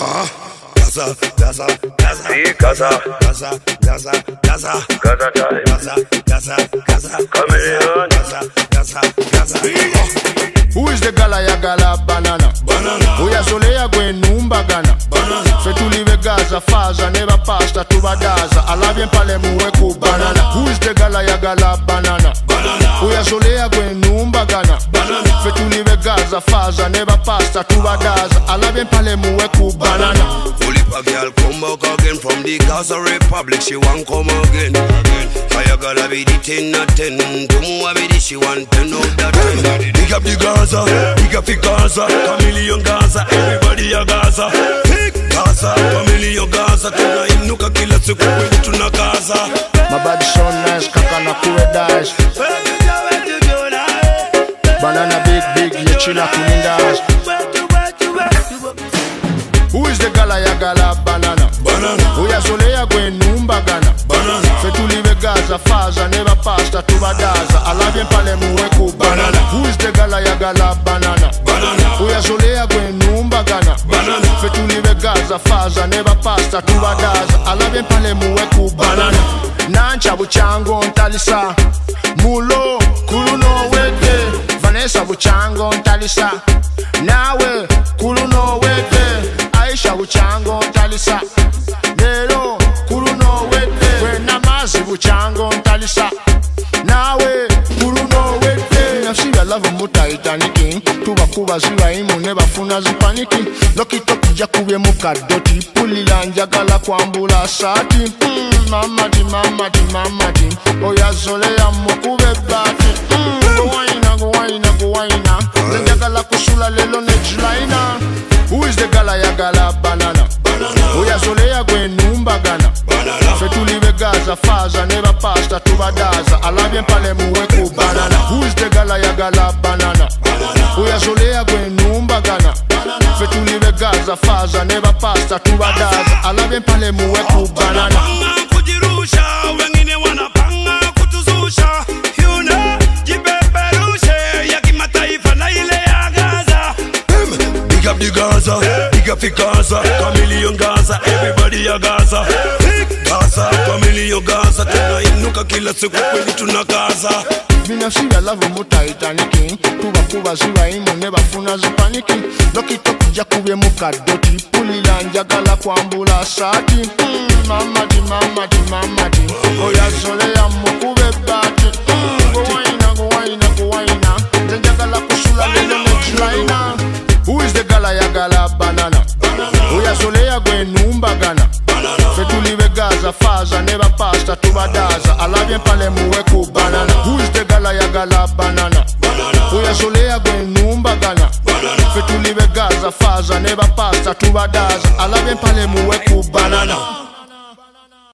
Gaza, Gaza, Gaza, Gaza, Gaza, Gaza, Gaza, Gaza time, Gaza, Gaza, Gaza, Chameleon, Gaza, Gaza, Gaza. Who is the gala ya gala banana? Banana. Uyazolea gwenumba gana. Banana. Fetulive Gaza faza never pasta tubadaza. Alavye mpale muwe ku banana. Who is the gala ya gala banana? Banana. Uyazolea gwenumba gana. Banana. Fetulive Gaza faza never pasta tubadaza. Alavye mpale muwe ku banana. Fully a girl come back again from the Gaza Republic. She want come again. I gotta be the 10 out 10. Tumu be the she want 10 out of 10. Big up the Gaza, big up the Gaza, Chameleon Gaza, everybody a Gaza. Big Gaza, Chameleon Gaza, tuna inuka kila siku kwetu tuna Gaza. My body so nice, kaka na kuwe dash. Banana big, ye chila kunindash. Who is the gala ya gala banana? Banana. Uyazolea gwenumba gana. Banana. Fetulive Gaza faza never pasta tubadaza. Alavye mpale muwe ku banana. Who is the gala ya gala banana? Banana. Uyazolea gwenumba gana. Banana. Fetulive Gaza faza never pasta tubadaza. Alavye mpale muwe ku banana. Nancha buchango ntalisa. Mulo kuluno wete. Vanessa buchango ntalisa. Nawe kuluno wete. Aisha buchango ntalisa. Lero kuluno wete. Kwena mazi buchango ntalisa. Nawe kuluno wete. Nafsiga lava muta itaniki. Tuba kuba ziwa imu neba funa zipaniki. Lokito kija kubye mukadoti. Pulila njagala kwambula sati. Mamati, mamati, mamati. Oyazole ya mukube bati. Go waina. Njagala kusula lelo nejlaina. Who is the gala ya gala banana? Banana. Uyazolea gwenumba gana. Banana. Fetulive Gaza faza never pasta tubadaza. Alavye mpale muwe ku banana. Who is the gala ya gala banana? Banana. Uyazolea gwenumba gana. Fetulive Gaza faza never pasta tubadaza. Alavye mpale muwe ku banana. Wanapanga kujirusha, wengine wanapanga kutuzusha. You know, jipeperushe ya kimataifa na ile ya Gaza. Big up the Gaza, big up the Gaza, Chameleon Gaza, everybody a Gaza. Big Gaza, Chameleon Gaza, tuna inuka kila siku kweli tuna Gaza. Binafsiga lava muta itaniki. Tuba kuba ziwa imu neba funa zipaniki. Lokito kija kubye mukadoti. Pulila njagala kwambula sati. Mamati, mamati, mamati. Oyazole ya mukube bati. Go waina. Njagala kusula lelo nejlaina. Who is the gala ya gala banana? Uyazolea gwenumba gana. Fetulive Gaza faza never pasta tubadaza. Alavye mpale muwe ku banana. Who is the gala ya gala banana? Uyazolea gwenumba gana. Fetulive Gaza faza never pasta tubadaza. Alavye mpale muwe ku banana.